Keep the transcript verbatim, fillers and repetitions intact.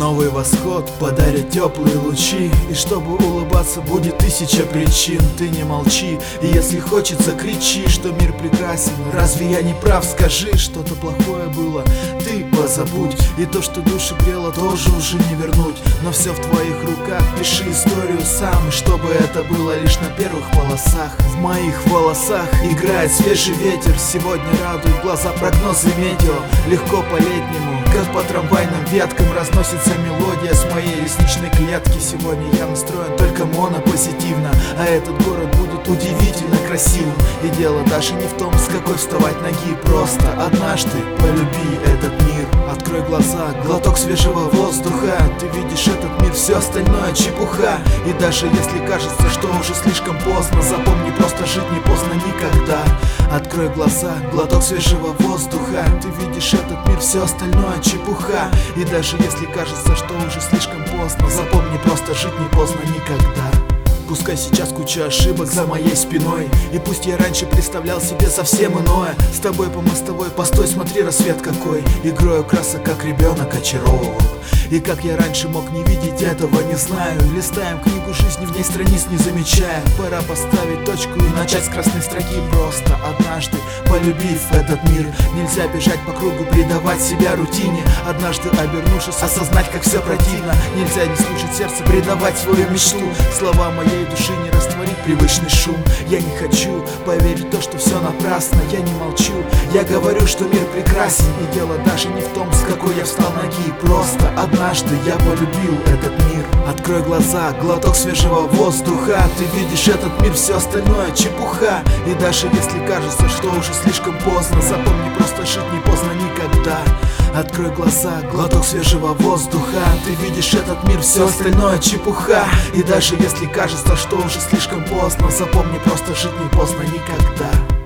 Новый восход подарит теплые лучи, и чтобы улыбаться будет тысяча причин. Ты не молчи, и если хочется, кричи, что мир прекрасен. Разве я не прав? Скажи, что-то плохое было, ты позабудь. И то, что душу грело, тоже уже не вернуть. Но все в твоих руках, пиши историю сам. И чтобы это было лишь на первых полосах. В моих волосах играет свежий ветер. Сегодня радует глаза прогнозы метео. Легко по-летнему, как по трамвайным веткам, разносится мелодия с моей ресничной клетки. Сегодня я настроен только монопозитивно, а этот город будет удивительно красивым. И дело даже не в том, с какой вставать ноги. Просто однажды полюби этот мир. Открой глаза, глоток свежего воздуха. Ты видишь этот мир, все остальное чепуха. И даже если кажется, что уже слишком поздно, запомни, просто жить не поздно никогда. Открой глаза, глоток свежего воздуха. Ты видишь этот мир, все остальное чепуха. И даже если кажется, что уже слишком поздно, запомни, просто жить не поздно никогда. Пускай сейчас куча ошибок за моей спиной, и пусть я раньше представлял себе совсем иное. С тобой по мостовой, постой, смотри, рассвет какой. Игрою красок, как ребенок очаровывал. И как я раньше мог не видеть этого, не знаю. Листаем книгу жизни, в ней страниц не замечая. Пора поставить точку и начать с красной строки. Просто однажды полюбив этот мир, нельзя бежать по кругу, предавать себя рутине. Однажды обернувшись, осознать, как все противно. Нельзя не слушать сердце, предавать свою мечту. Слова моей души не растворить привычный шум. Я не хочу поверить в то, что все напрасно. Я не молчу, я говорю, что мир прекрасен. И дело даже не в том, с какой я встал ноги. Просто однажды я полюбил этот мир. Открой глаза, глоток свежего воздуха. Ты видишь этот мир, все остальное чепуха. И даже если кажется, что уже слишком поздно, запомни, просто жить не поздно никогда. Открой глаза, глоток свежего воздуха. Ты видишь этот мир, все остальное чепуха. И даже если кажется, что уже слишком поздно, запомни, просто жить не поздно никогда.